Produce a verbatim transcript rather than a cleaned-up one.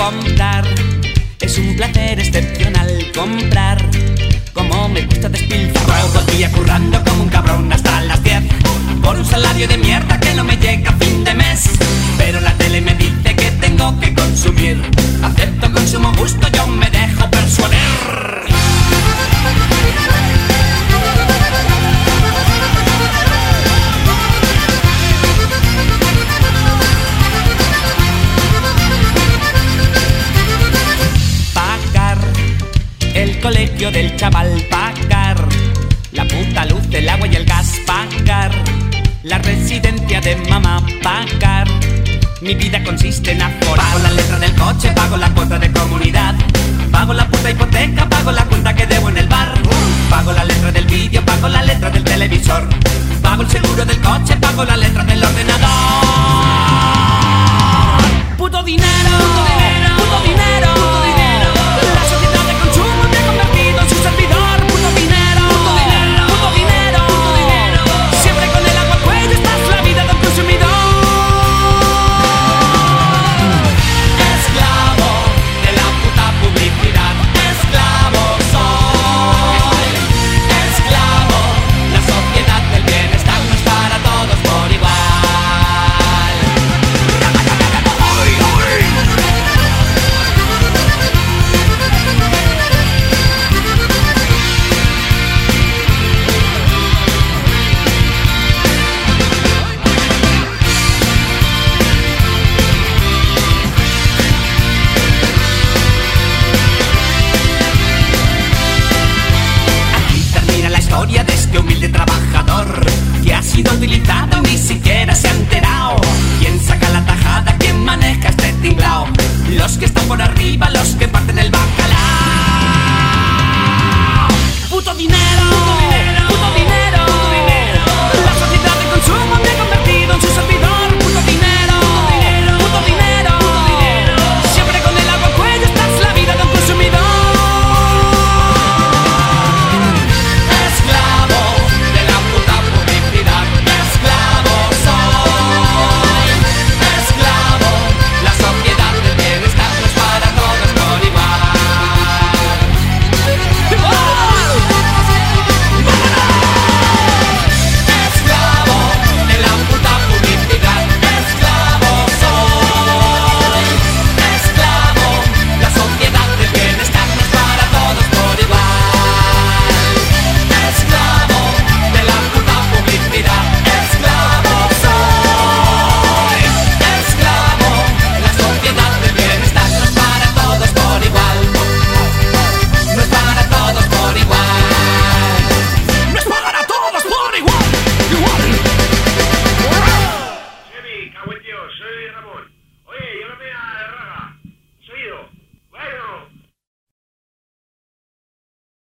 comprar. Es un placer excepcional comprar. Como me gusta despilfarrar. Todo el día currando como un cabrón hasta las diez por un salario de mierda que no me llega a fin de mes. Pero la tele me dice que tengo que consumir. Acepto, consumo gusto, yo me dejo persuadir. Pagar el colegio del chaval, pagar la puta luz, el agua y el gas, pagar la residencia de mamá, pagar. Mi vida consiste en aforar. Pago la letra del coche, pago la cuota de comunidad, pago la puta hipoteca, pago la cuenta que debo en el bar, pago la letra del vídeo, pago la letra del televisor, pago el seguro del coche, pago la letra del ordenador. Puto dinero, puto dinero, puto dinero, puto dinero. La sociedad de consumo me ha convertido en su servidor. Puto dinero, puto dinero, puto dinero, puto dinero. Siempre con el agua al cuello, esta es la vida del consumidor. Esclavo de la puta publicidad, esclavo soy, esclavo. La sociedad del bienestar no es para todos por igual. De este humilde trabajador que ha sido utilizado, ni siquiera se ha enterado. ¿Quién saca la tajada? ¿Quién maneja este tinglao? Los que están por arriba, los que parten el bacalao. ¡Puto dinero!